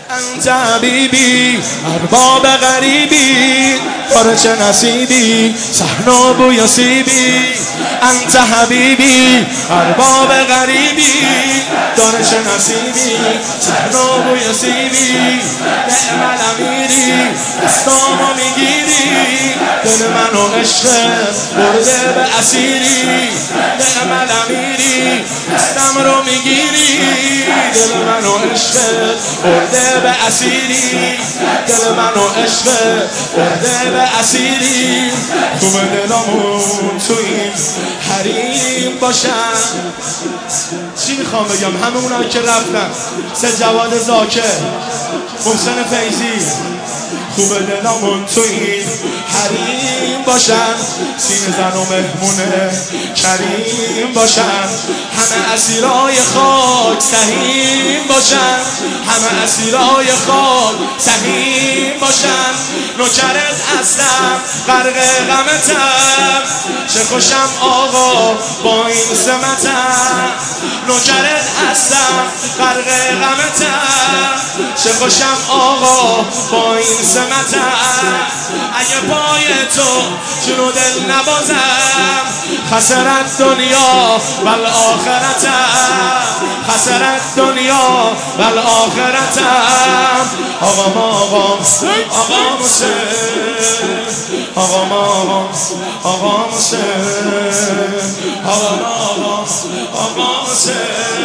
انت حبیبی ارباب غریبی داره چه نصیبی صحن و بوی سیبی انت حبیبی ارباب غریبی داره چه نصیبی صحن و بوی سیبی نعم الامیری دستامو میگیری دل منو عشقت برده به اسیری نعم الامیری دستم رو میگیری دل منو عشقت برده به اسیری دل منو عشقت برده به اسیری خوب دلامون تو این حریم باشن. چی میخوام بگم؟ همه اونایی که رفتن، جواد زاکر، محسن فیضی، خوب دلامون تو این حریم باشن. سینه زن و مهمونه کریم باشن. همه اسیرای خاک سهیم باشن. همه اسیرای خاک سهیم باشن. نوکرت هستم غرق غمتم، چه خوشم آقا با این سمتم. نوکرت هستم غرق غمتم، چه خوشم آقا با این سمتم. اگه پای تو جون و دل نبازم، خسرت دنیا والآخرتم، خسرت دنیا والآخرتم. آقا آقا آقا موسیقی، آقا آقا آقا موسیقی، آقا آقا آقا موسیقی،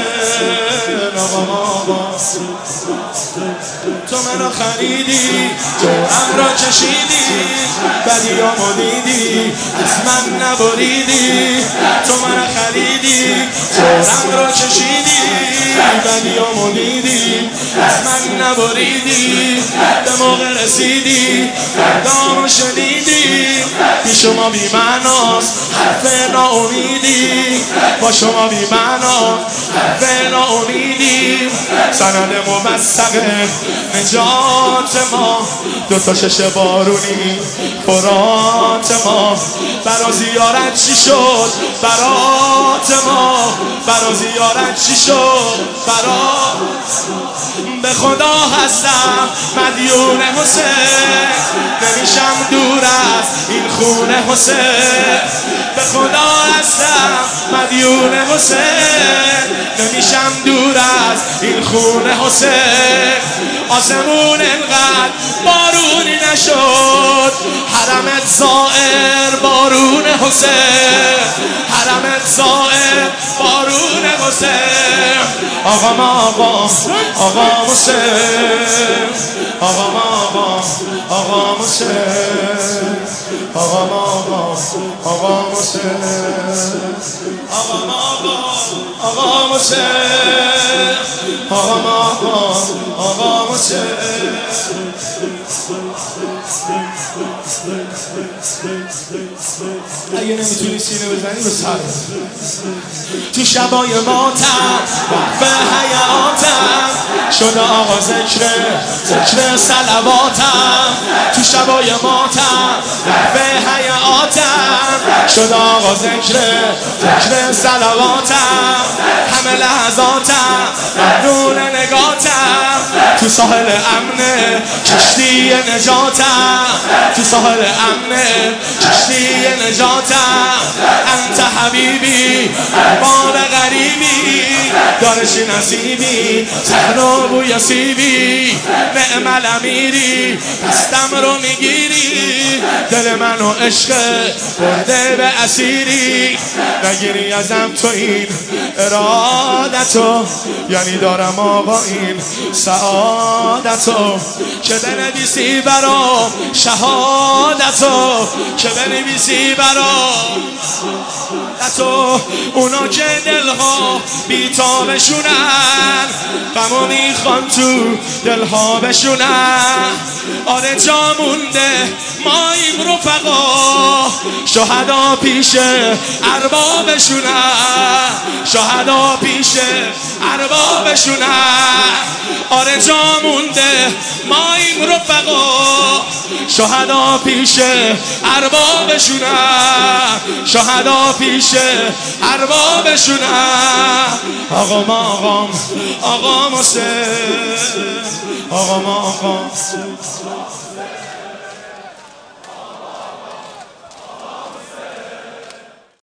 آقا آقا. تو منو خریدی، جورم را کشیدی، بدیامو دیدی، از من نبریدی. تو منو خریدی، جورم را کشیدی، بدیامو دیدی، از من نبریدی. به موقع رسیدی، دردامو شنیدی. بی شما بی معناست حرف ناامیدی، با شما بی معناست حرف ناامیدی. سند موثق نجات ما، دوتا چش بارونی فرات ما. برا زیارت چی شد برات ما، برا زیارت چی شد برات. به خدا هستم مدیون حسین، نمیشم دور از این خونه حسین. به خدا هستم مدیون حسین، نمیشم دور از این خونه حسین. آسمون انقدر بارونی نشد، حرمت زائر بارون حسین، حرمت زائر بارون حسین. آقا آقا آقا حسین، آقا آقا آقا حسین، آقا آقا آقا حسین، آقا آقا آقا حسین، آقا آقا آقا حسین. اگه نمیتونی سینه بزنی به سر. تو شبای ماتم وقف حیاتم، شده آقا ذکر صلواتم. تو شبای ماتم وقف حیاتم، شده آقا ذکر صلواتم. همه لحظاتم ممنون نگاتم، تو ساحل امن کشتی نجاتم، تو ساحل امن کشتی نجاتم. انت حبیبی ارباب غریبی داره چی نصیبی صحن و بوی سیبی. نعم الامیری دستم رو میگیری، دل منو عشق برده به اسیری. نگیری ازم تو این ارادتو، یعنی دارم آقا این سعادتو. که بنویسی برام شهادتو، که بنویسی برام تو. اونا که دلها بیتابشونن، غمو میخوان تو دلها بشونن. آره جا مونده ما این رفقا، شهدا پیش اربابشونن، شهدا پیش اربابشونن. آره جا جا مونده ماییم رفقا شهدا پیش اربابشونن شهدا پیش اربابشونن آقام حسین آقام